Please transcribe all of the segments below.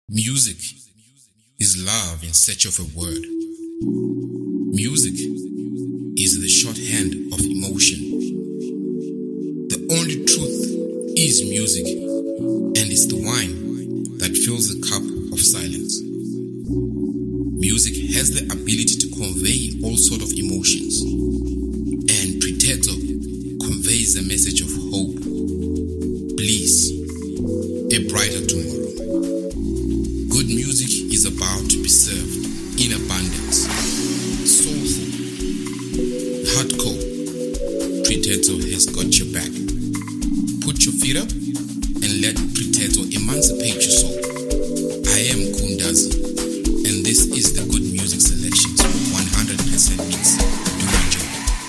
Music is love in search of a word. Music is the shorthand of emotion. The only truth is music, and it's the wine that fills the cup of silence. Music has the ability to convey all sorts of emotions, and Preteto conveys a message of hope, bliss, a brighter tomorrow. Good music is about to be served in abundance, soulful, hardcore. Preteto has got your back. Put your feet up and let Preteto emancipate your soul. I am Kundazi, and this is the Good Music Selections 100% mix. Do enjoy.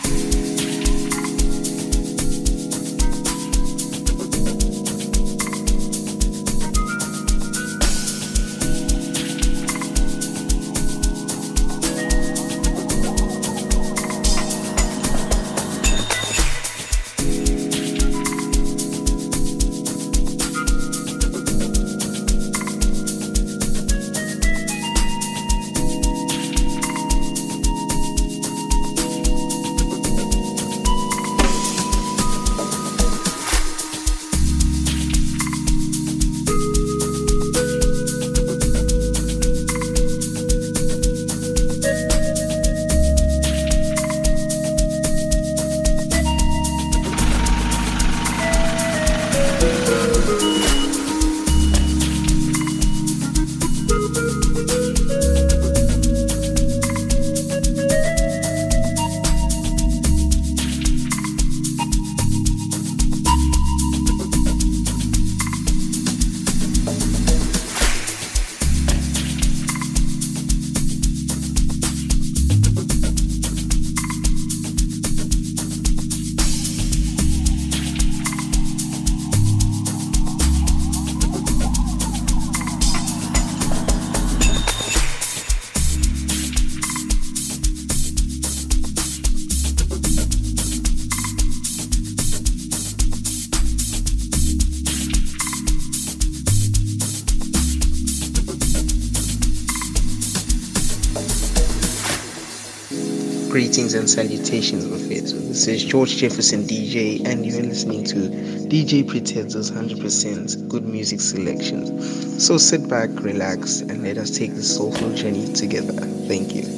Greetings and salutations, Mafetu. This is George Jefferson DJ, and you're listening to DJ Preteto's 100% Good Music Selections. So sit back, relax, and let us take this soulful journey together. Thank you.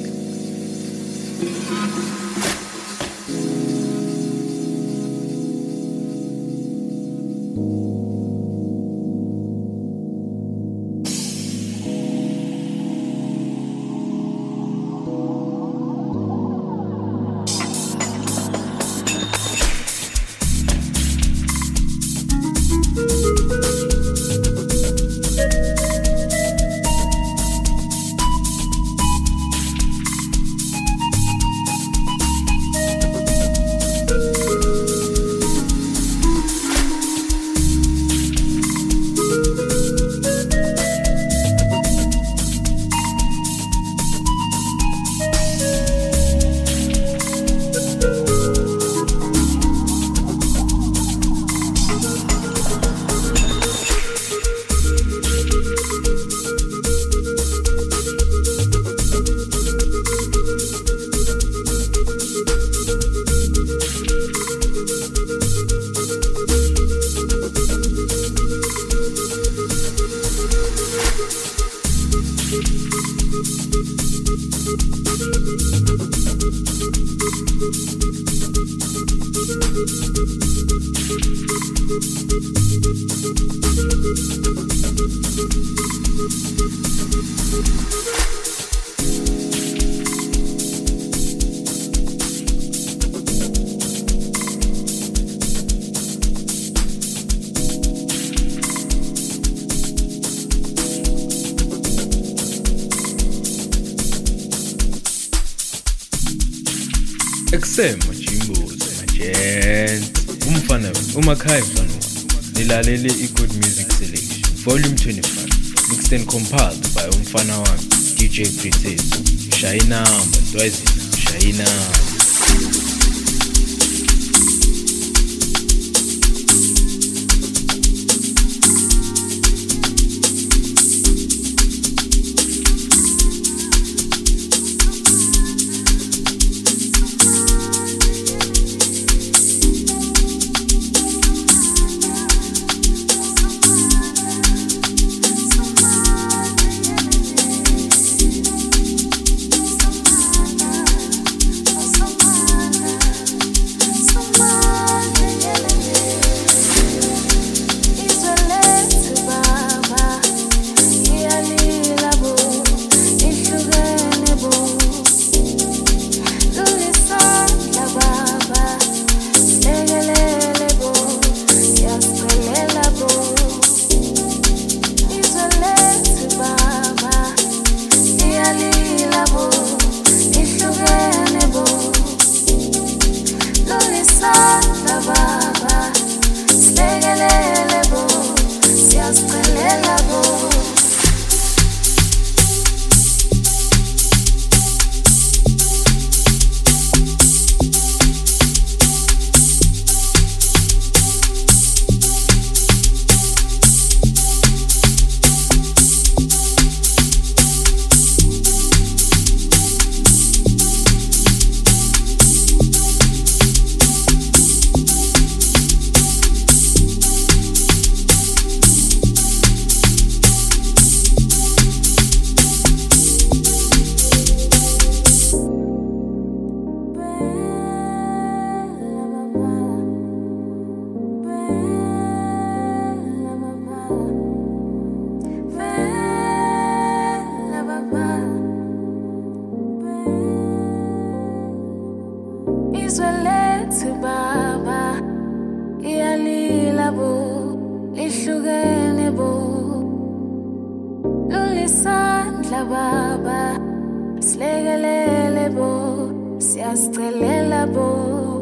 Eksema Jimbo's Magent Umfana Umakai Mfano Nilalele Good Music Selection Volume 25 mixed and compiled by Umfana Wang DJ Preteto Shaina Mbantwazina Shaina amandla baba silekelele bo siyasicelela bo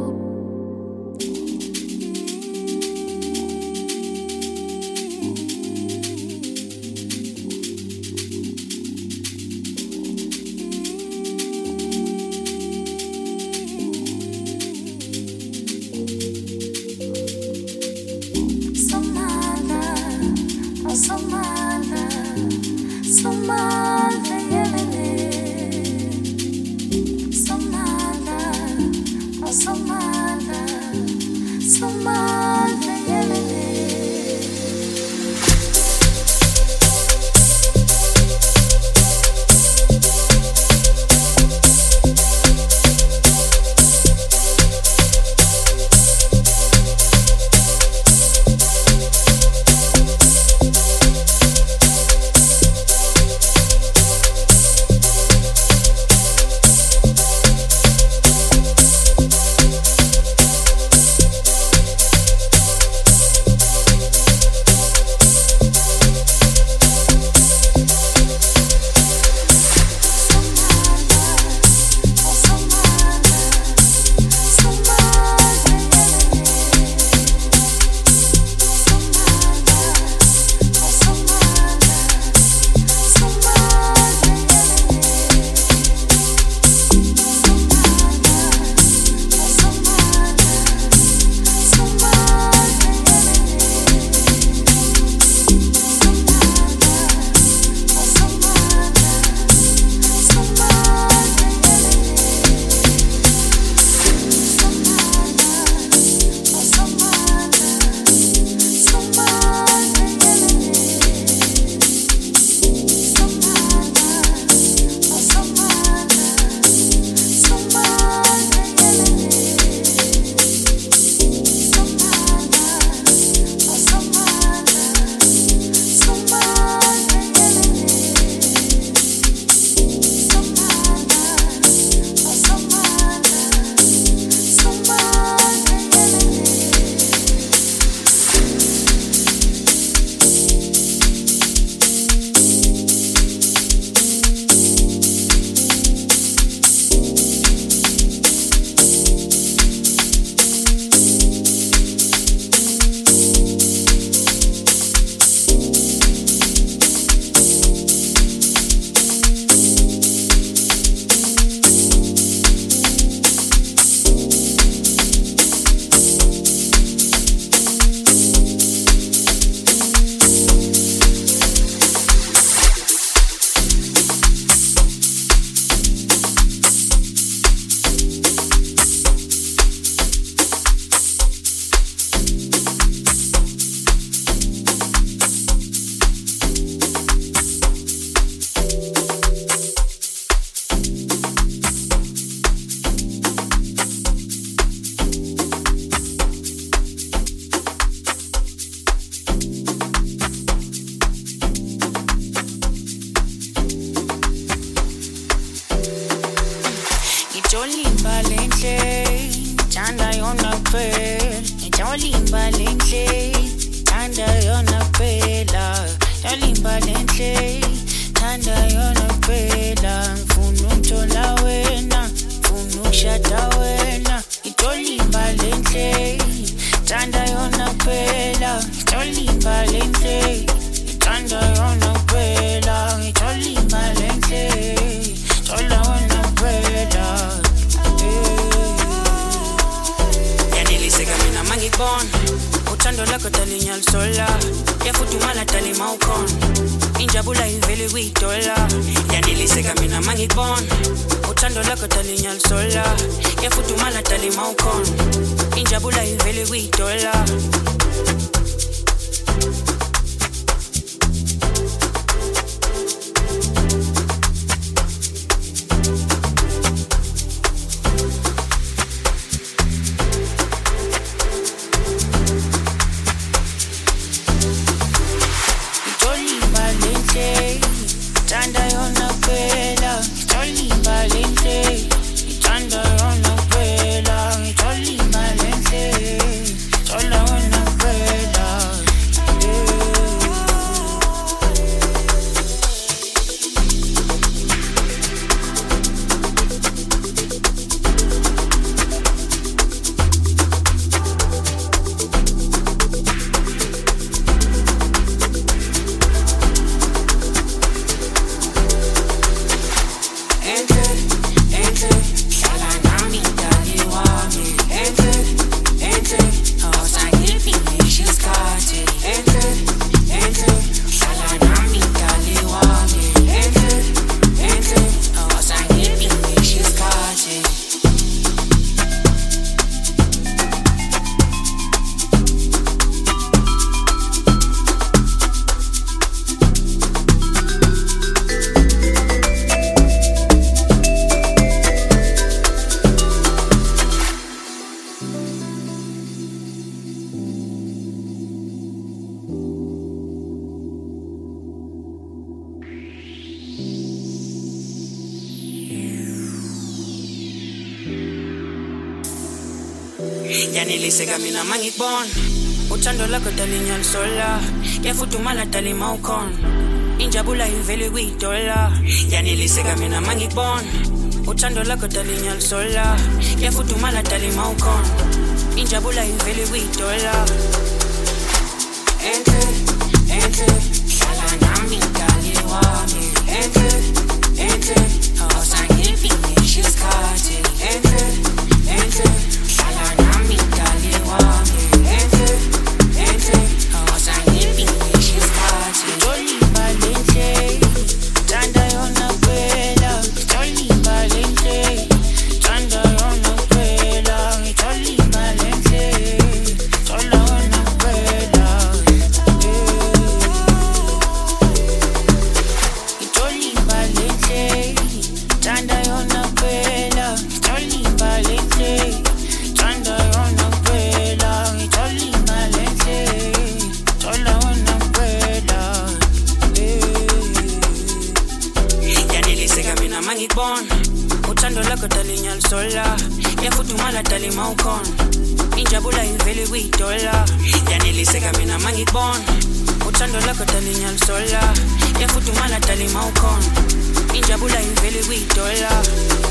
Yaniliseka mina mangikubona uthando lakho dalinyalisola yafudumala dalima ukhona injabula ivele kuyidola yaniliseka mina mangikubona uthando lakho dalinyalisola yafudumala dalima ukhona injabula ivele kuyidola enhle hlala nami dali wami enhle awusangiphindishe isikhathi enhle hlala nami dali wami enhle awusangiphindishe isikhathi Toliba lenhle thanda yona kuphela Toliba lenhle thanda yona kuphela Toliba lenhle thola yona kuphela Toliba lenhle thanda yona kuphela Toliba lenhle thanda yona kuphela Toliba lenhle thola yona kuphela Yaniliseka mina mangikubona uthando lakho dalinyalisola yafudumala dalima ukhona injabula ivele kuyidola Yaniliseka mina mangikubona uthando lakho dalinyalisola yafudumala dalima ukhona injabula ivele kuyidola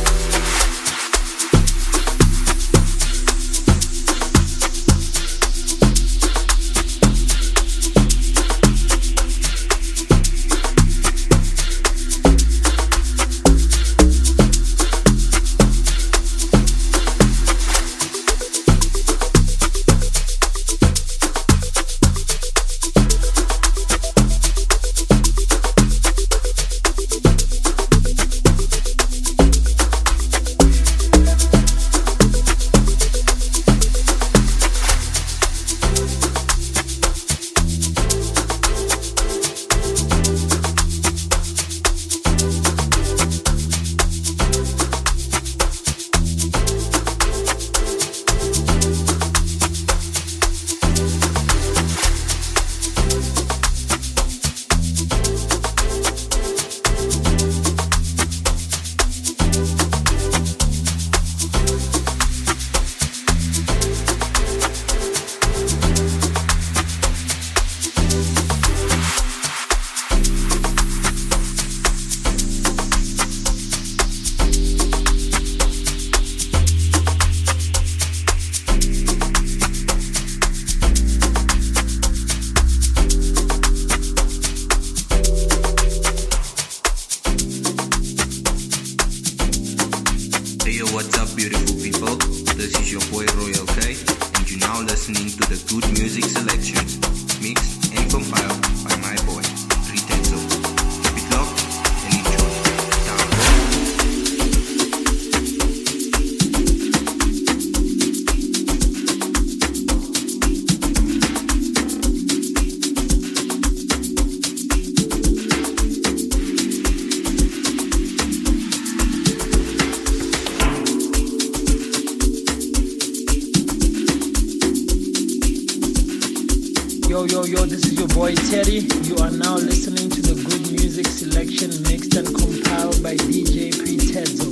Yo, this is your boy Teddy. You are now listening to the good music selection mixed and compiled by DJ Pretezo.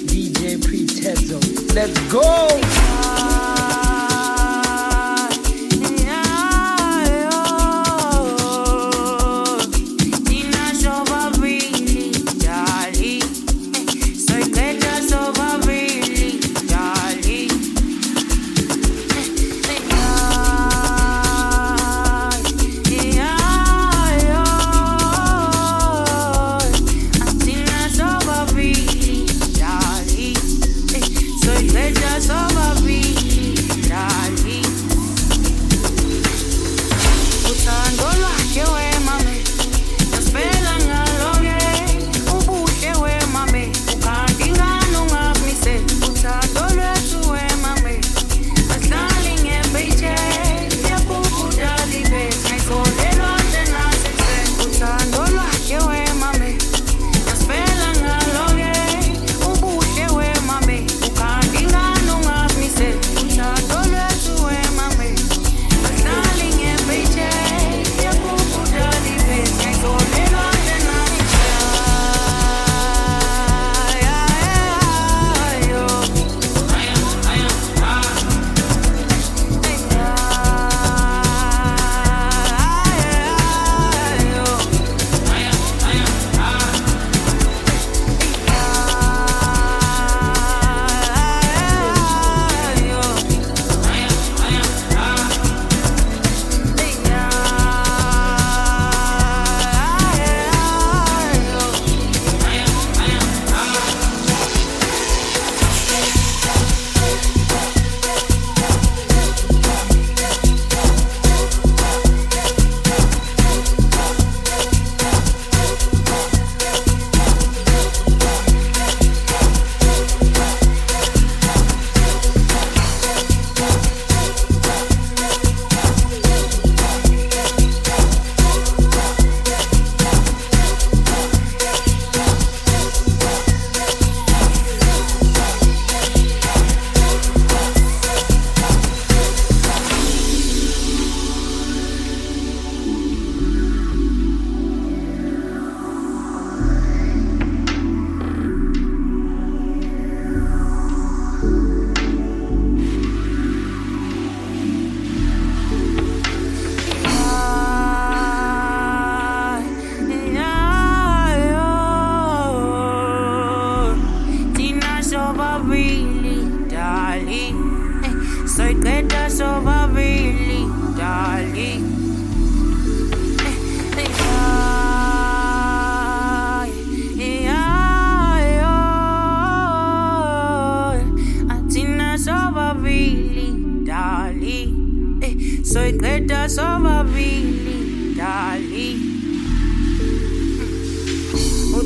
DJ Pretezo. Let's go! Soy bella, soy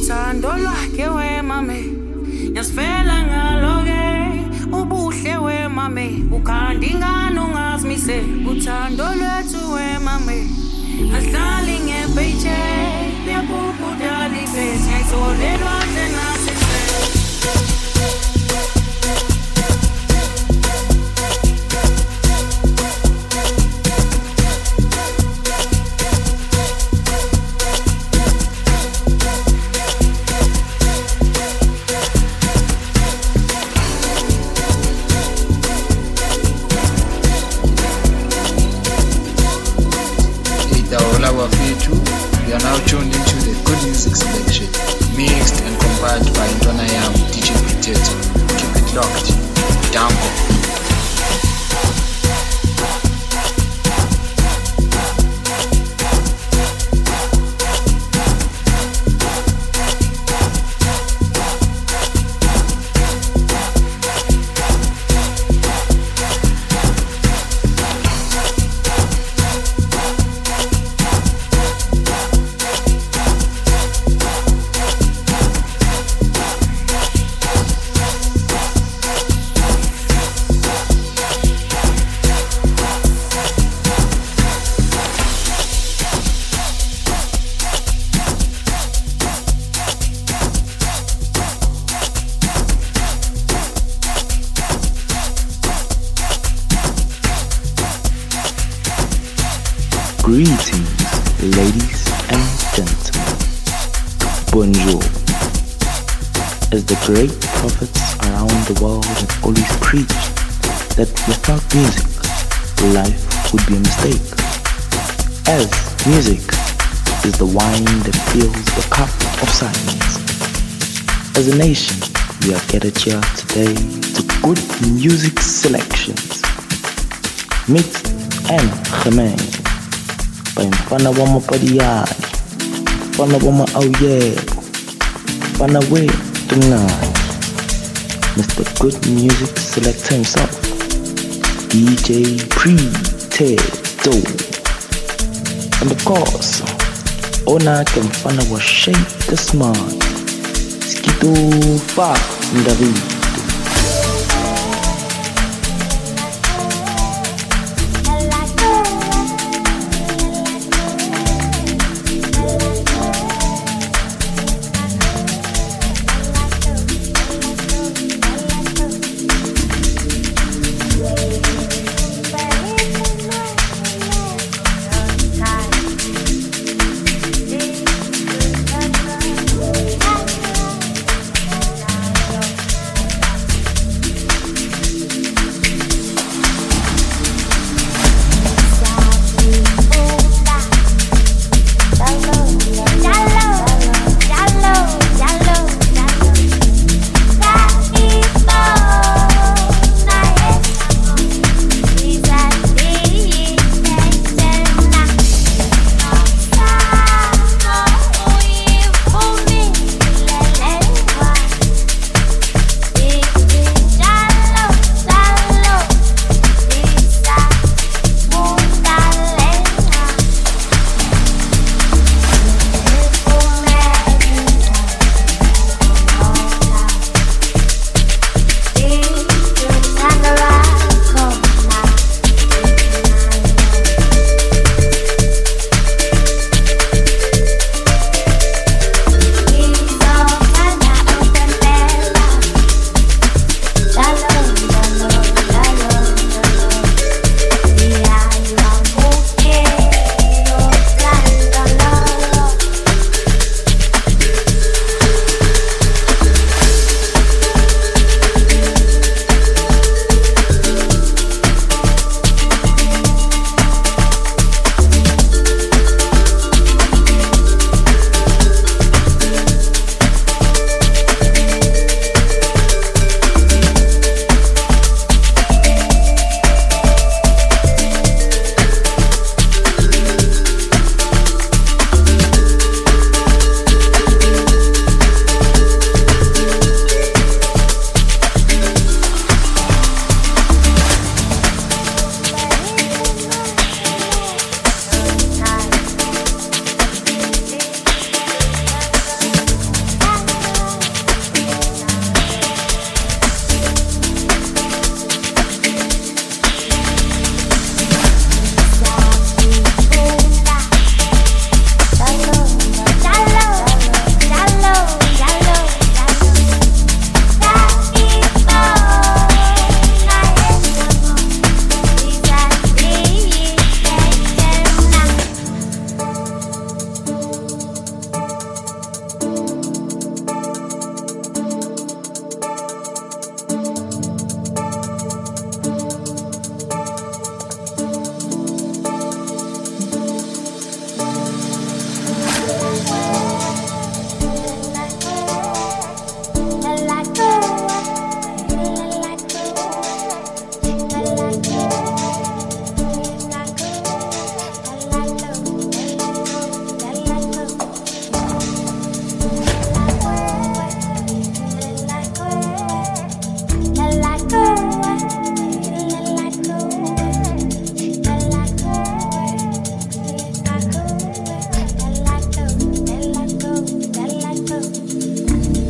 uthando lwakhe wemame yasifela ngalo-ke ubuhle wemame ukhanda ingane ungazimise uthando lwethu wemame ahlali ngepaycheck yakubudala ibhesi ngayitholelwa nje nasise You are now tuned into the good music selection, mixed and compiled by Ntwana Yam, DJ Potato. Keep it locked. Download. Greetings, ladies and gentlemen. Bonjour. As the great prophets around the world have always preached that without music, life would be a mistake. As music is the wine that fills the cup of silence. As a nation, we are gathered here today to good music selections, mixed and gemengd. By mfana wa mapadiani, mfana wa maawiyebo, mfana wethu mnandi, Mr. Good Music Selector himself, DJ Pretezo. And of course, onake mfana wa Shake the Smart, Skitufa Ndavido.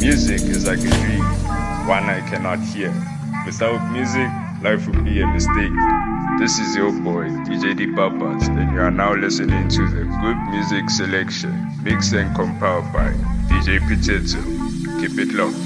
Music is like a dream, one I cannot hear. Without music, life would be a mistake. This is your boy, DJ D Papas, and you are now listening to the Good Music Selection, mixed and compiled by DJ Potato. Keep it locked.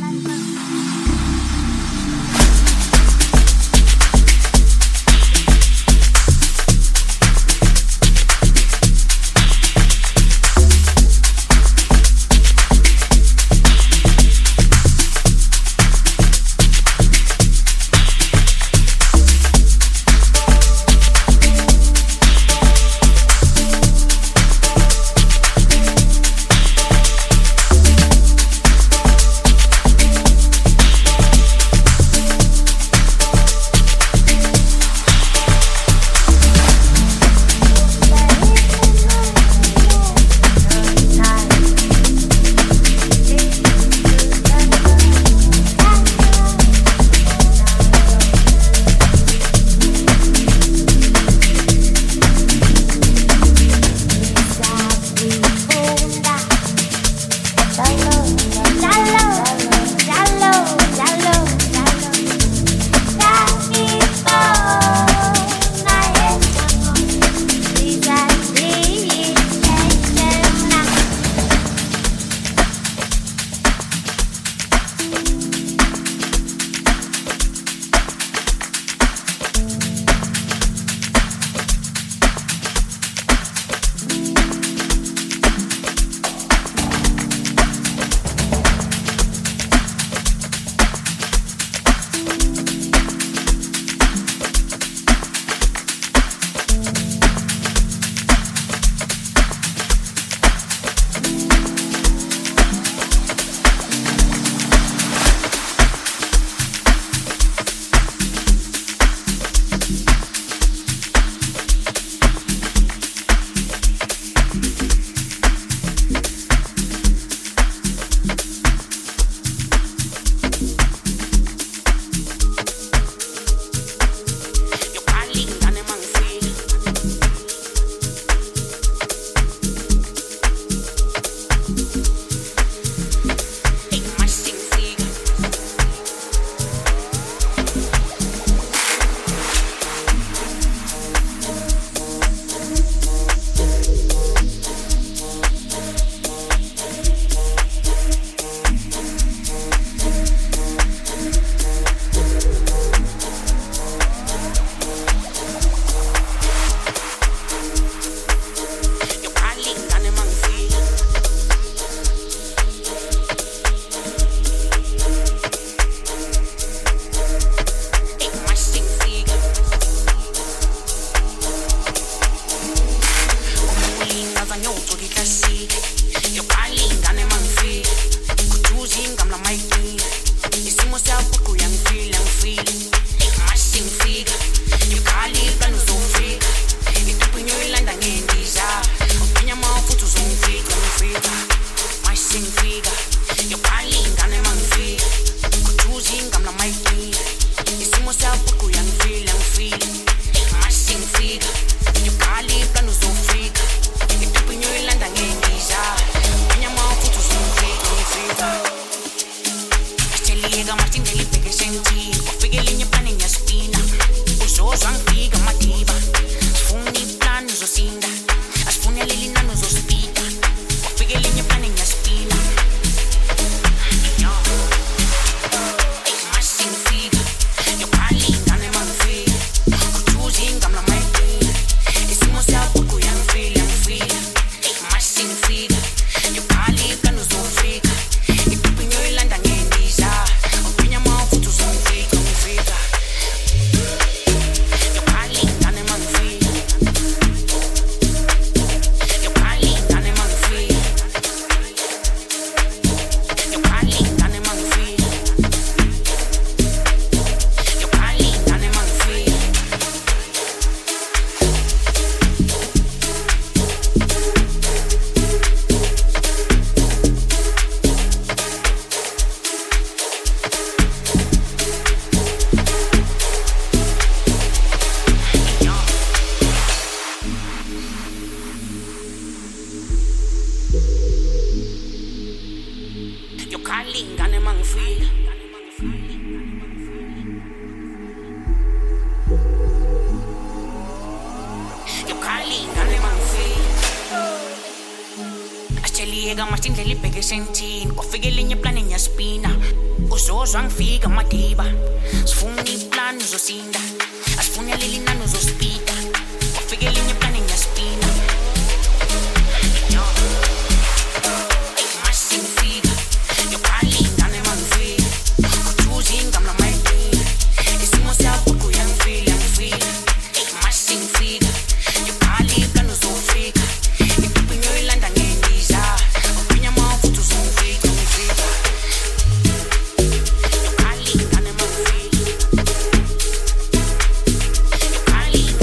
Yokalingane mangifika. Yokalingane mangifika. Asheliyeka masindlela ibheke sentini. Kwafika elinye plani nyaspina. Uzozwa ngifika madiba. Sifuna iplan uzosinda. Asifuna leli nani uzospida. Kwafika elinye plani nyaspina. Calling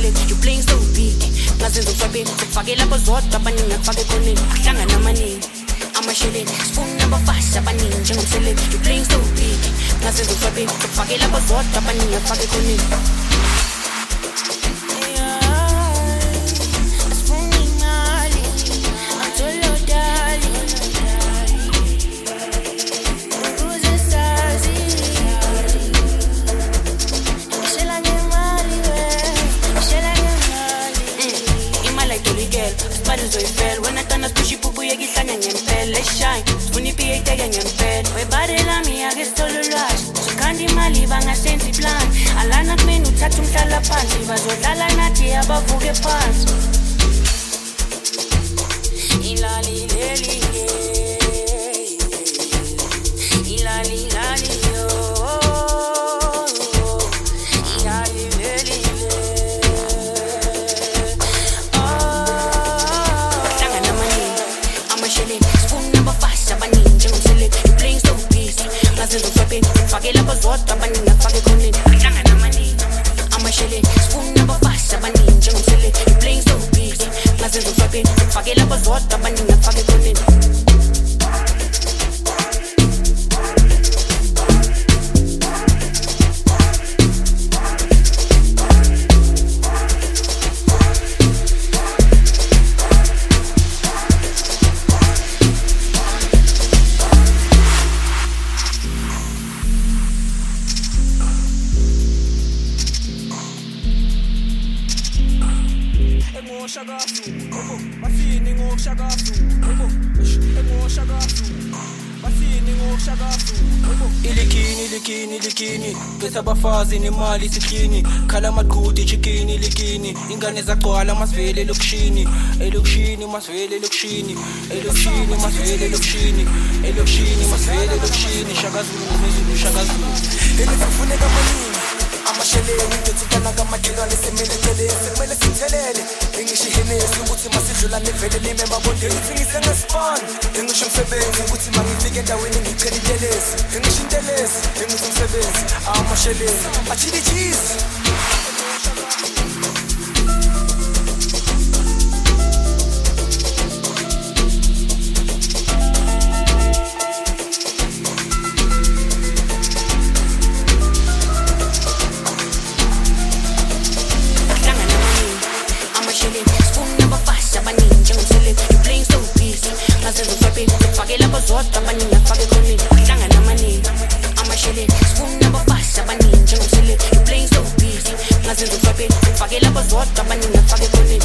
ngiselect you playing so big ngazenza ufabeni sokufake lapho zodwa abaningi akufake khoneni kuhlangana amaningi amasheleni sifuna abafasha abaningi njengomselect you playing so big ngazenza ufabeni sokufake lapho zodwa abaningi akufake khoneni When I turn a pushy poo you get sang and let's shine. When you pay taking and pet, we body la me, I get solo rush. So can't you mali bang a sensi plan? Alana me no tatum tala panty, but what la nati above buge pants. Ilali leli, ilali lali yo, ilali leli. Fake la bazota banina fake konin hlangana amaningi amashele sifuna abafasha abaningi njengomsele you playing so big ngazenza ufabeni fake la bazota banina fake konin Ilikini pesa bafazi nemali sikini khala maqhudi chickini likini ingane zagcwala masivele lokishini masivele lokishini masivele lokishini shakazulu elifuneka maningi amasheleni ngithikana kamakhelwane semele sithelele engisho ihenesi ukuthi masidlula nevele limemba bonde ngifingise ngespan engisho umsebenzi ukuthi mangifike endaweni ngichelitelezi engisho intelezi engisho umsebenzi amasheleni achili cheese Fake la bazota banina fake konin hlangana amaningi amashele sifuna abafasha abaningi njengomsele you playing so busy ngazenza ufabeni fake la bazota banina fake konin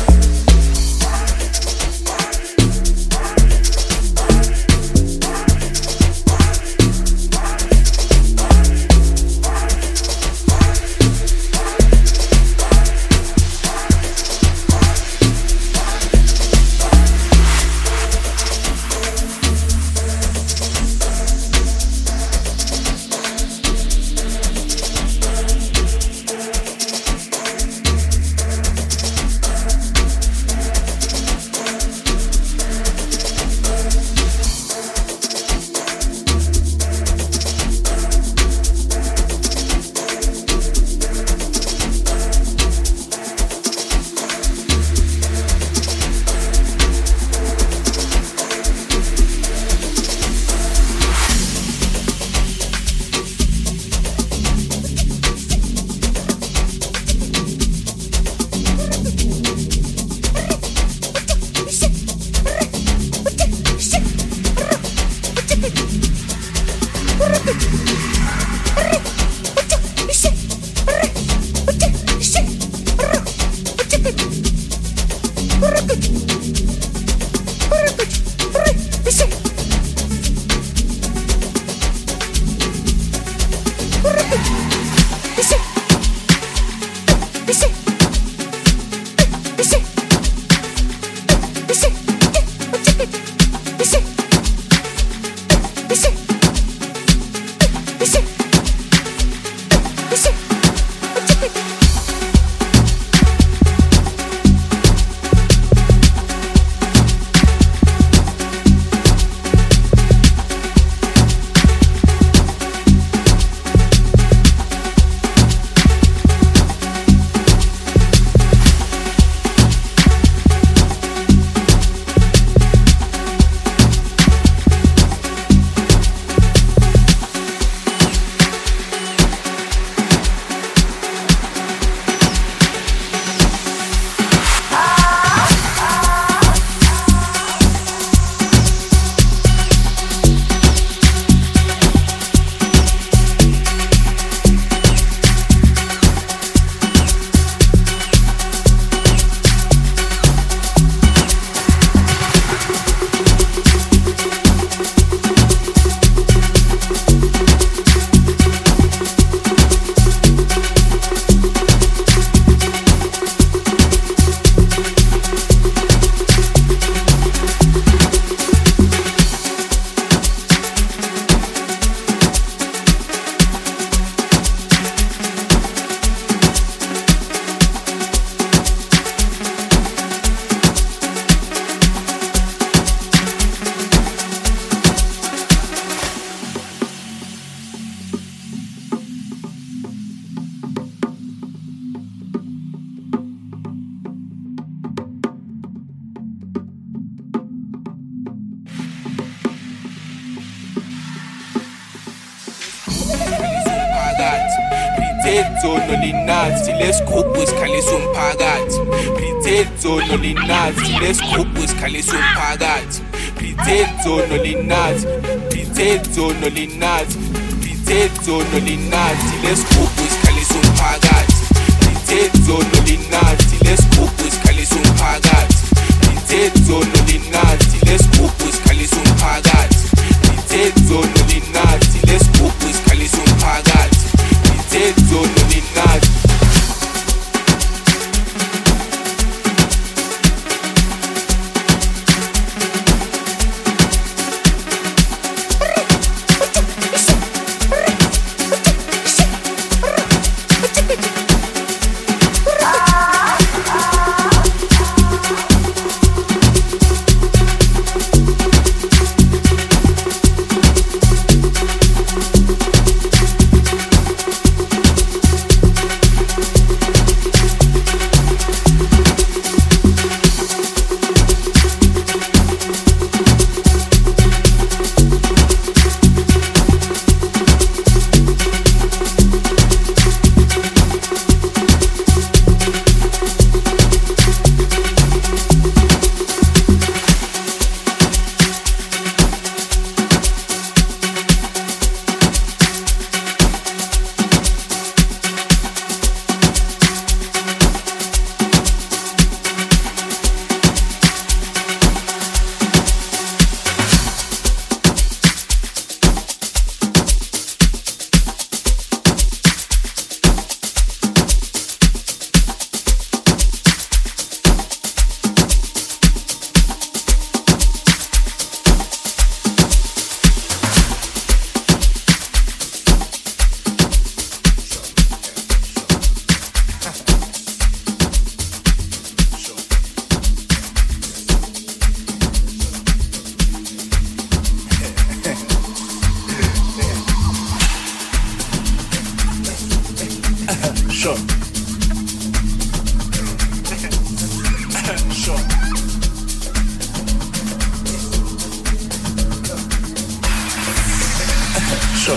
Prithetho nolinathi lesigubhu sikhalisa umphakathi. Prithetho nolinathi lesigubhu sikhalisa umphakathi. Prithetho nolinathi, Prithetho nolinathi, Prithetho nolinathi lesigubhu sikhalisa umphakathi. Prithetho nolinathi lesigubhu sikhalisa umphakathi. Prithetho nolinathi lesigubhu sikhalisa umphakathi. Prithetho nolinathi lesigubhu sikhalisa umphakathi. Prithetho nolinathi. Sure. Sure.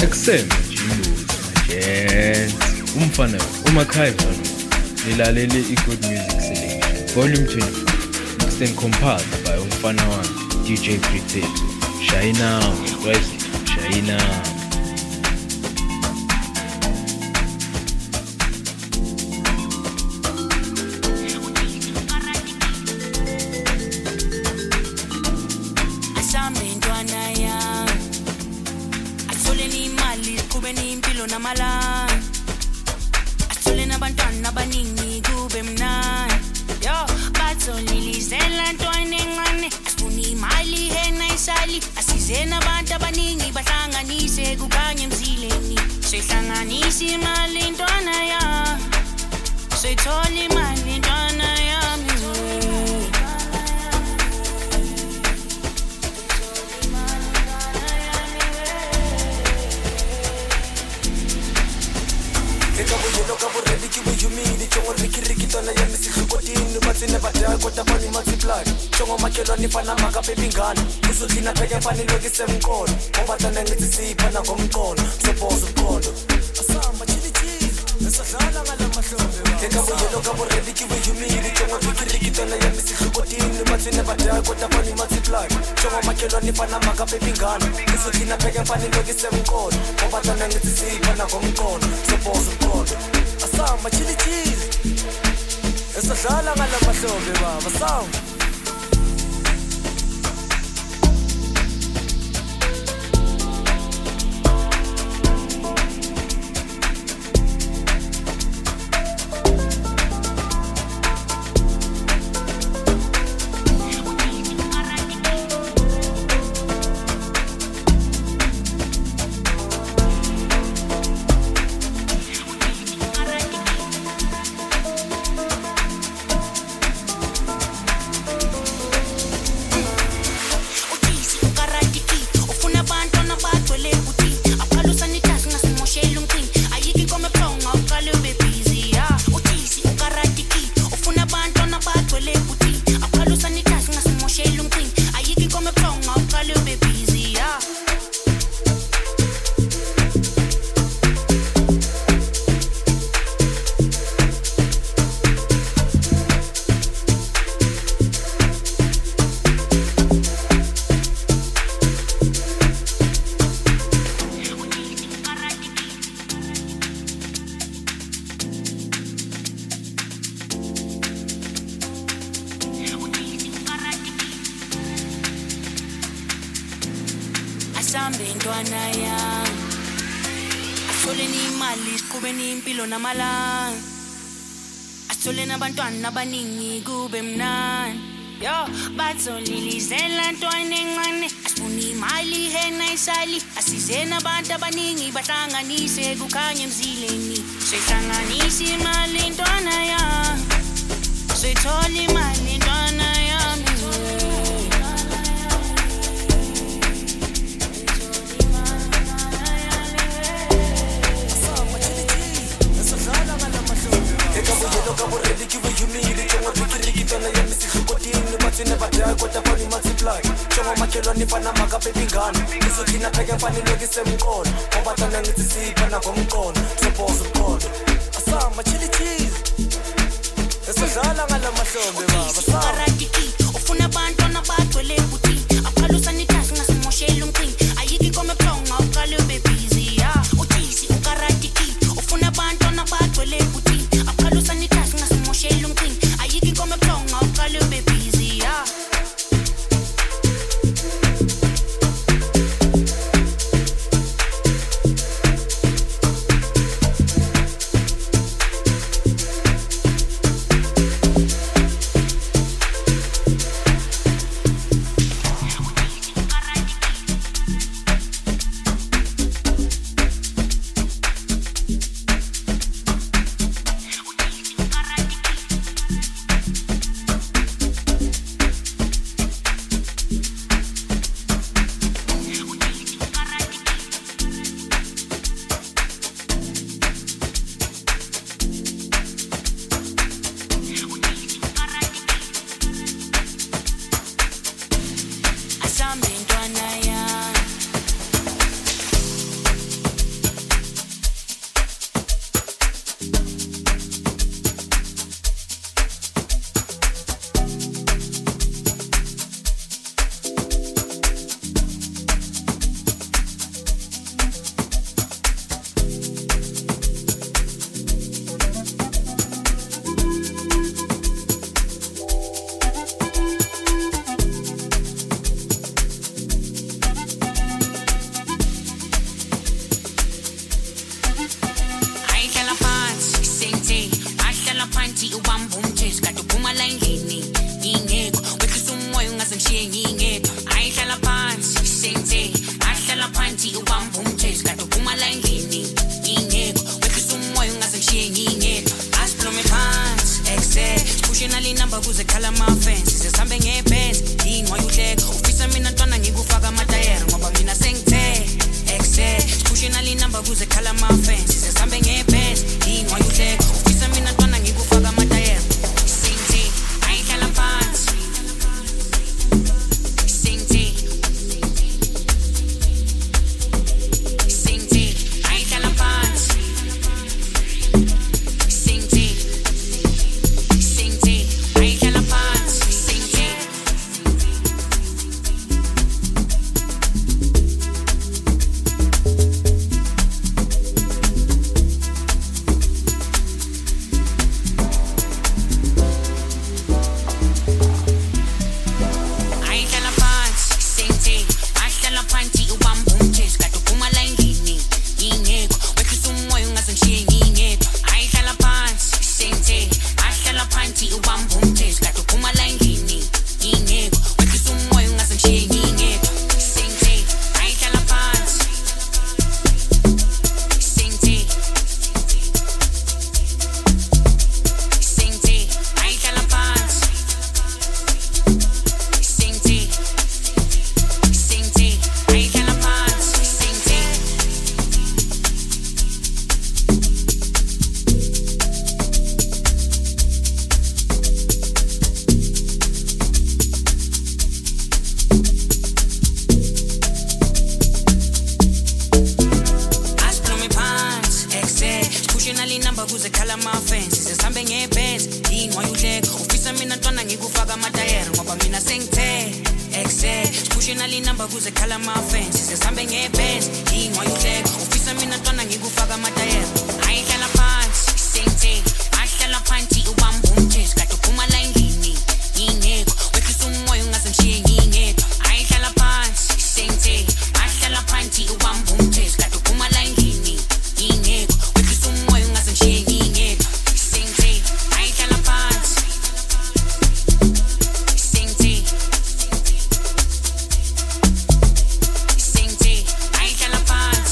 Ekseme Jimbo's Magent umfana umakhaya mfana nilalele i-Good Music Selection Volume 25 mixed and compiled by umfana wami DJ Preteto Shayina Shayina namalanga asithole nabantwana abaningi kube mnandi yo batholilizela ntwana encane asifuna imali hena isali asize nabantu abaningi bahlanganise kukhanye emzileni sihlanganise imali ntwana ya sithola imali ntwana yami Ready to you mean it your Ricky tona ya misihukotini bathi nebadaya kodwa bani multiply Chongo makelo nifana makapepi ngani uzothina pheke mfani lokise mkono ngoba tana ngithi siphana ngomqondo sobozo mkondo asamba chili esadlala ngalamahlombe Keka buyelo kabo ready to you mean it your Ricky tona ya misihukotini bathi nebadaya kodwa bani multiply Chongo makelo nifana makapepi ngani uzothina pheke mfani lokise mkono ngoba tana ngithi siphana ngomqondo sobozo mkondo Asamba chili esadlala ngalamahlombe baba samba Asambe ntwana yami asithole imali siqhube impilo namalanga asithole nabantwana abaningi kube mnandi yo batholilizela ntwana encane asifuna imali hena isali asize nabantu abaningi bahlanganise kukhanye emzileni sihlanganise imali ntwana yami sithola imali ntwana yami Kabo ready to you mean it your Ricky tona ya misihukotini bathi nebadaya kodwa bani multiply Chongo makelo nifana makapepi ngani uzothina pheke mfani lokise mkono ngoba tana ngithi siphana ngomqondo sobozo mkondo asamba chili esadlala ngalamahlombe baba samba ufuna abantwana bagcwele buthi aphalusa nithasi ngasimoshela umqini ayiki kome phonga uqale ube busy ya uthisi ukaratiki ufuna abantwana bagcwele buthi aphalusa nithasi ngasimoshela umqini ayiki kome phonga uqale ube busy ya Spushing number kuze khala ama-fans sihambe ngebhenzi yini wayuhleka ufisa mina ntwana ngikufaka amatayere ngoba mina sengithe Spushing number kuze khala ama-fans sihambe ngebhenzi yini wayuhleka ufisa mina ntwana ngikufaka amatayere singithe ayihlala phansi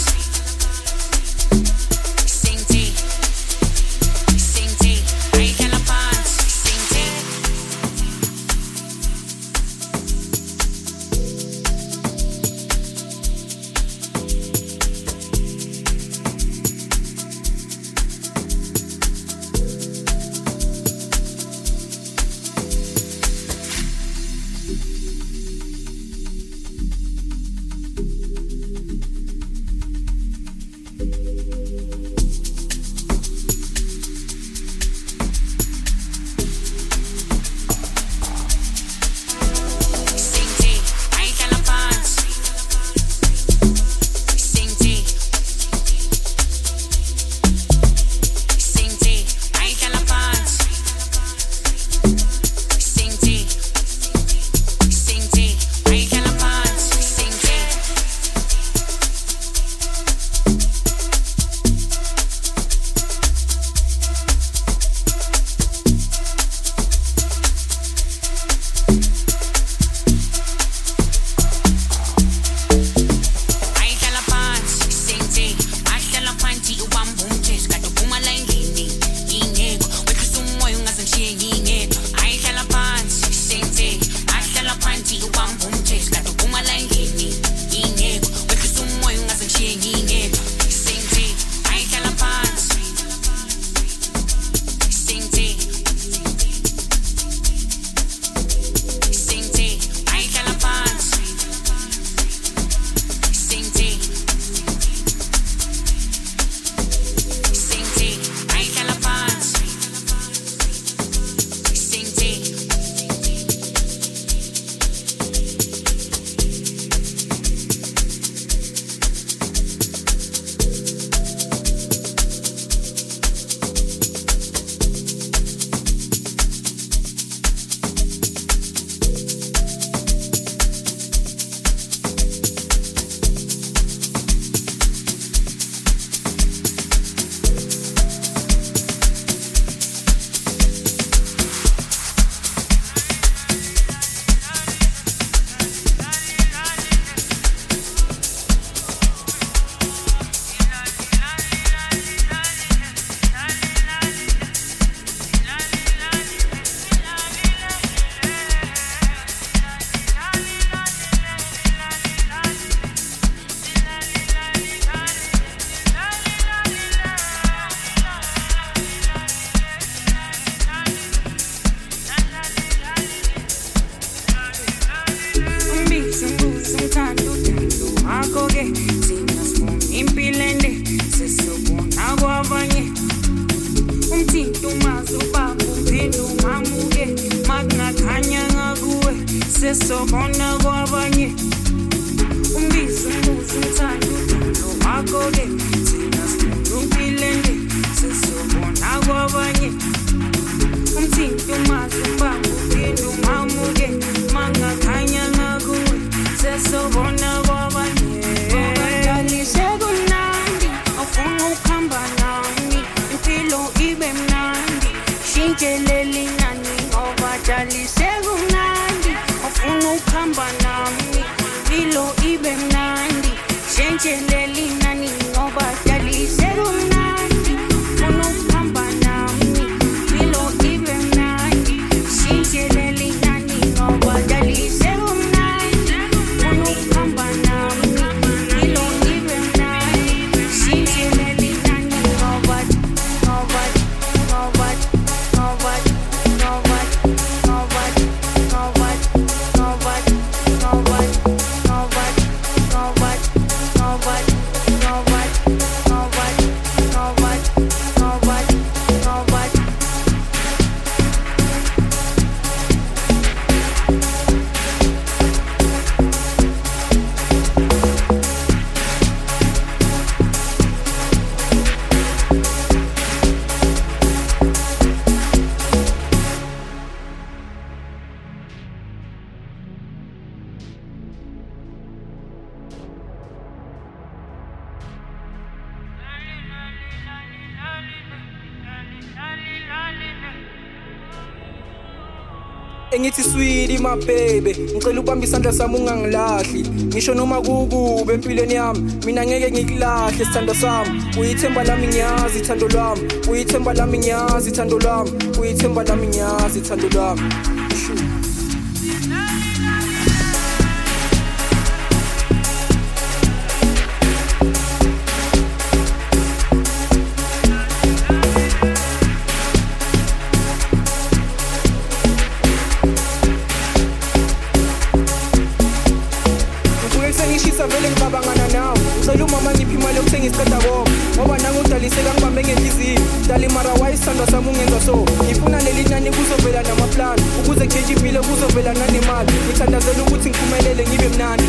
I ubaba uphinde ungamuke makungakhanya ngakuwe sesobona kwabanye umbizo umuzi umthanda udulo wakho-ke thina sinumpilende sesobona kwabanye umthinto umazi ubaba uphinde ungamuke makungakhanya ngakuwe sesobona kwabanye sekumnandi awufuna ukuhamba nami impilo ibe mnandi shintshelele inani ngoba jali sekumnandi awufuna ukuhamba nami impilo ibe mnandi shintshelele inani ngoba jali sekumnandi awufuna ukuhamba nami impilo ibe mnandi shintshelele inani ngoba jali sekumnandi awufuna ukuhamba nami impilo ibe mnandi shintshelele inani ngoba Engithi sweetie my baby ngicela ubamba isandla sami ungangilahli ngisho noma kukube empilweni yami mina ngeke ngikulahle sithando sami uyithemba lami ngiyazi ithando lwami uyithemba lami ngiyazi ithando lwami uyithemba lami ngiyazi ithando lwami vele ngibabangana nawe ngicela umama ngiphi imali yokuthenga isiqeda konke ngoba nangudaliseka ngibambe ngenhliziyo dali mara wayisithandwa sami ungenza so ngifuna leli nani kuzovela namaplani ukuze kutshentshe impilo kuzovela nanemali ngithandazela ukuthi ngiphumelele ngibe mnandi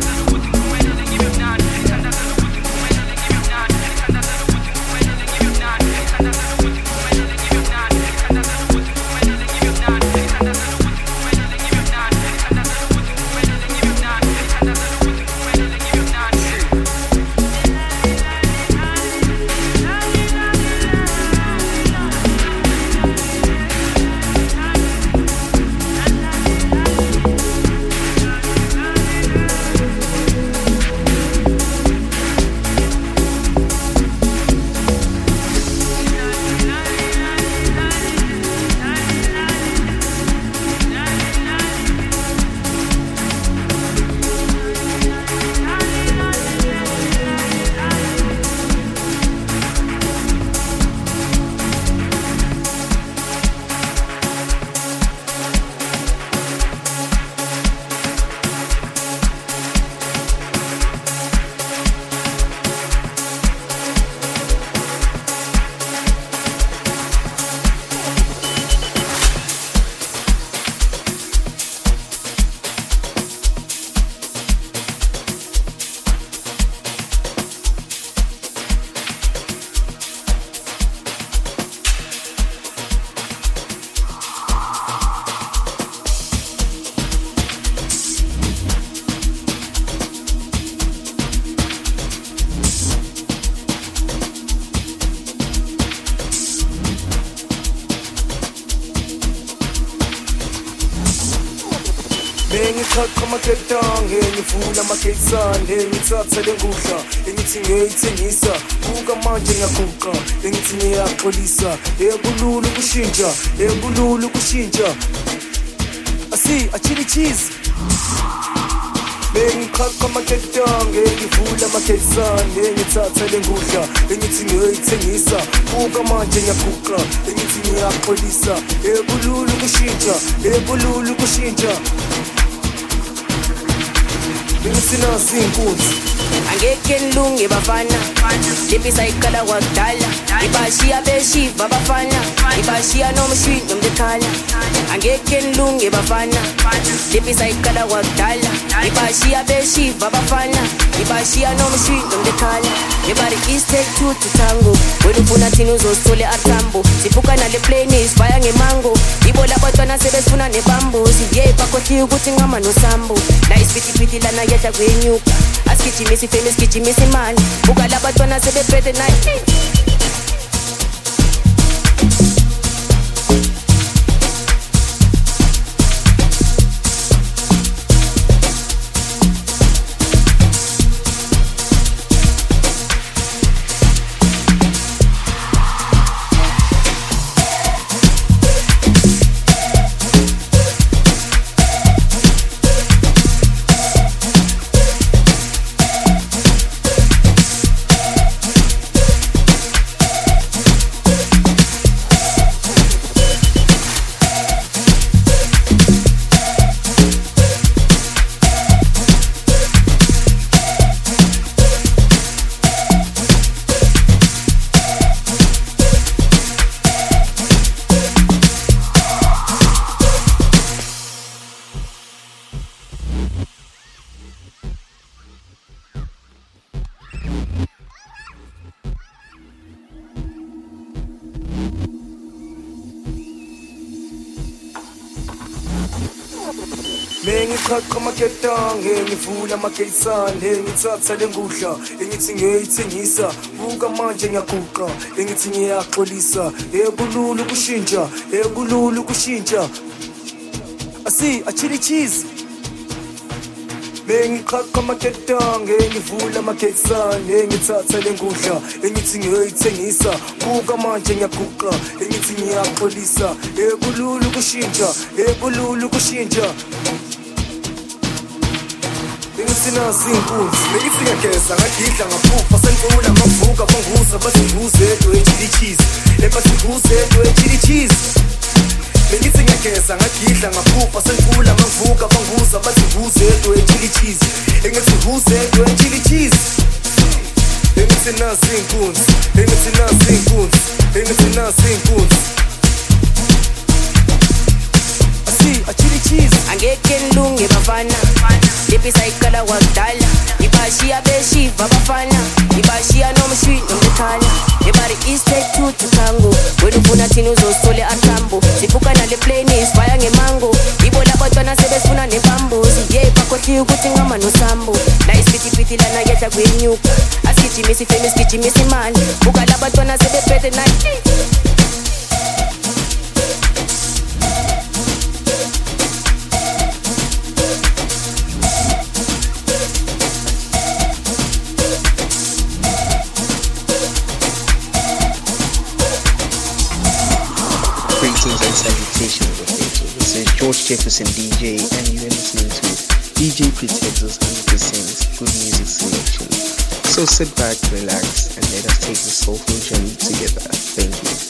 Bengichaqa amaketange ngivula amakesande ngithatha lengudla engithi ngiyithengisa buka manje ngiyaguqa engithi ngiyaxolisa ebululu kushintsha ebululu kushintsha asi achili cheese bengichaqa amaketange ngivula amakesande ngithatha lengudla engithi ngiyithengisa buka manje ngiyaguqa engithi ngiyaxolisa ebululu kushintsha Bengisina zinkunzi angeke nilunge bafana lepisa ikala wakudala ibashiya beshiva bafana ibashiya nomshwi nomdekhala angeke nilunge bafana lepisa ikala wakudala ibashiya beshiva bafana ibashiya nomshwi nomdekhala ebari is take two to tango wena ufuna thini uzosithole athambo sibuka nale plane isibaya ngemango ibo labatwana sebesifuna nebambuzi yeah bakhohliwe ukuthi ngama nosambo la isiphithi lana yedla kwenyuka asigijimisi famous gijimisi imali buka labatwana sebephethe nayi Mengichaqa amaketange ngivula amakeisane ngithatha lengudla engithi ngiyayithengisa buka manje ngiyaguqa engithi ngiyaxolisa ebululu kushintsha asi achili cheese Mengichaqa amaketange ngivula amakeisane ngithatha lengudla engithi ngiyayithengisa buka manje ngiyaguqa engithi ngiyaxolisa ebululu kushintsha Sina zinkunzi Mengifika kesa ngagidla ngaphufa Sengifuna mavuka banguza Basinguze edo echili cheese Basinguze edo echili cheese Mengithi ngagesa ngagidla ngaphufa Sengifuna mavuka banguza Basinguze edo echili cheese Engithi edo echili cheese Engithi nasi inkunzi Achili cheese angeke nilunge bafana lepisa ikala wakudala ibashiya beshiva bafana ibashiya nomshwi nomdekhala ebari is take two to tango wena ufuna thini uzosithole athambo sibuka nale plane isibaya ngemango ibo labatwana sebesifuna nebambuzi yeah bakhohliwe ukuthi ngama nosambo la isiphithi lana yedla kwenyuka asigijimisi famous gijimisi imali buka labatwana sebephethe nayi This is George Jefferson DJ and you're listening to DJ Pretenzo's 100% Good Music Selection. So sit back, relax and let us take this soulful journey together. Thank you.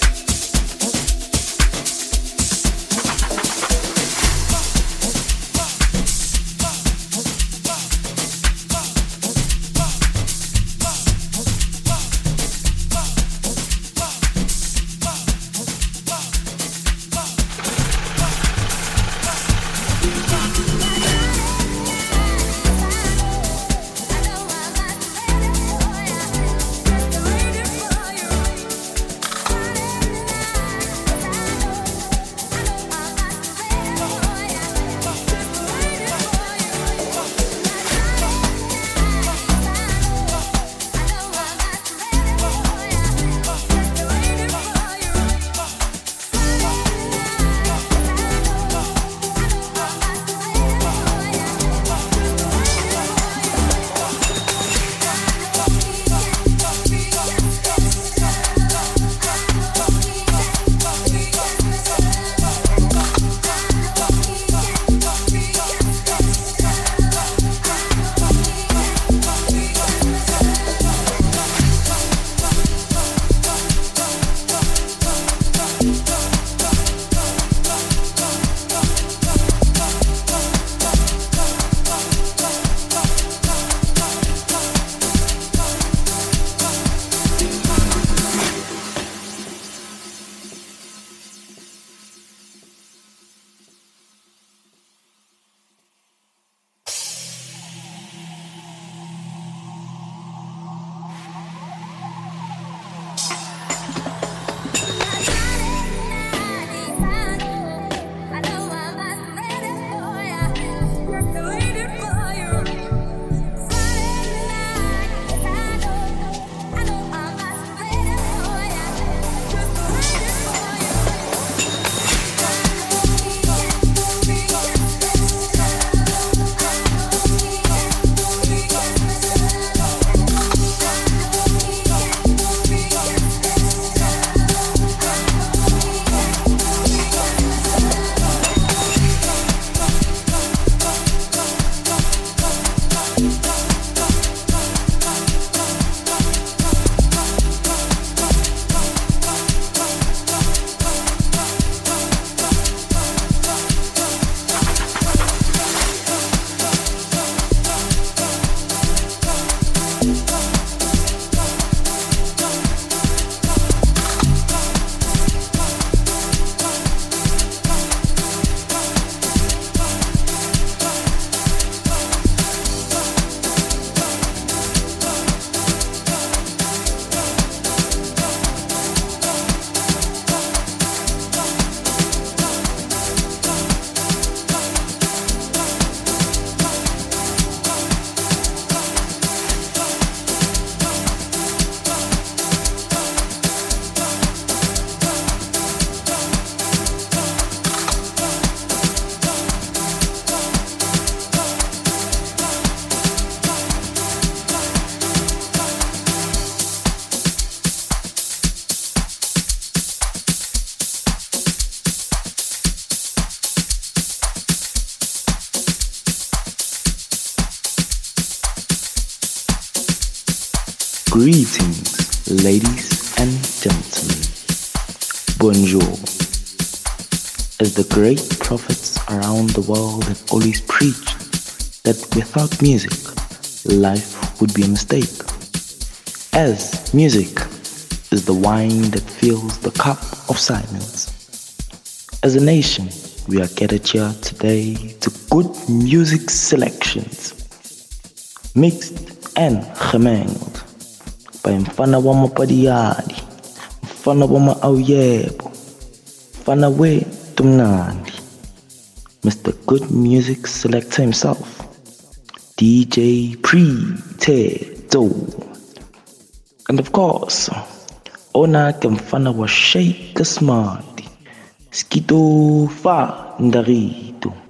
Greetings, ladies and gentlemen. Bonjour. As the great prophets around the world have always preached that without music, life would be a mistake. As music is the wine that fills the cup of silence. As a nation, we are gathered here today to good music selections, mixed and gemengeld, by mfana wa mapadiadi, mfana wa ma-auyebo, mfana wethu mnandi, Mr. Good Music Selector himself, DJ Pretezo. And of course, ona ke mfana wa Shake Smarty, Skito fa ndarito.